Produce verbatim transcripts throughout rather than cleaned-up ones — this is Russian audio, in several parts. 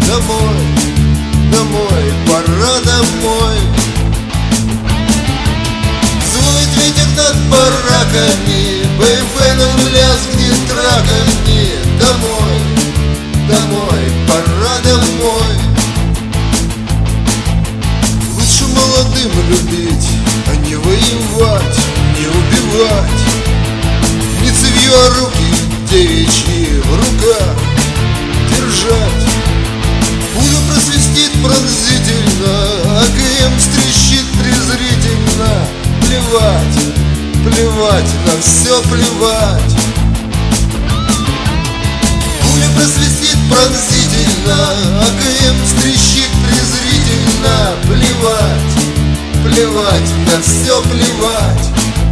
домой, домой, пора домой. Дует ветер над бараками, бэйфеном лязгнет траками. Домой, домой, пора домой. Лучше молодым любить, а не воевать, не убивать. Не цевью, а руки девичьи в руках держать. Пуля просвистит пронзительно, а КМ стрещит презрительно. Плевать, плевать, на все плевать. Пуля просвистит пронзительно, а КМ стрещит презрительно. Плевать, плевать, на все плевать.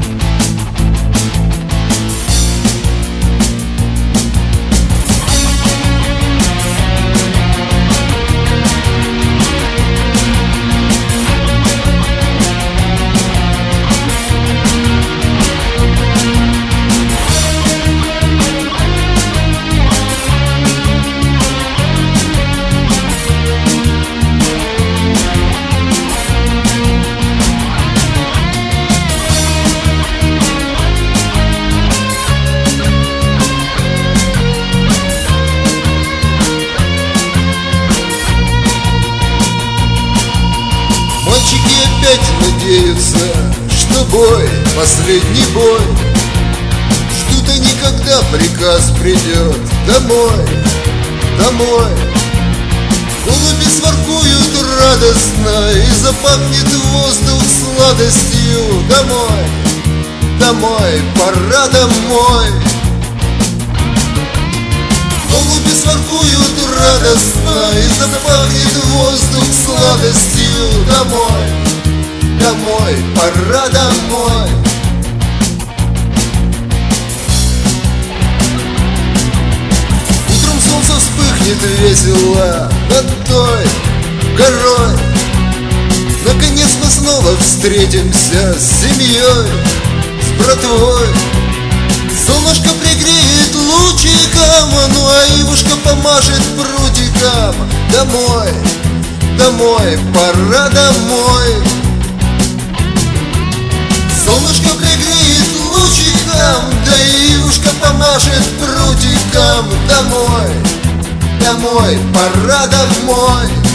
Мальчики опять надеются, что бой, последний бой. Ждут они, когда приказ придет. Домой, домой. Голуби своркуют радостно, и запахнет воздух сладостью. Домой, домой, пора домой. Голуби своркуют радостно, и запахнет воздух сладостью. Домой, домой, пора домой. Утром солнце вспыхнет весело над той горой. Наконец мы снова встретимся с семьей, с братвой. Солнышко пригреет лучиком, ну а Ивушка помашет прутиком. Домой, домой, пора домой. Солнышко пригреет лучиком, да Ивушка помашет прутиком. Домой, домой, пора домой.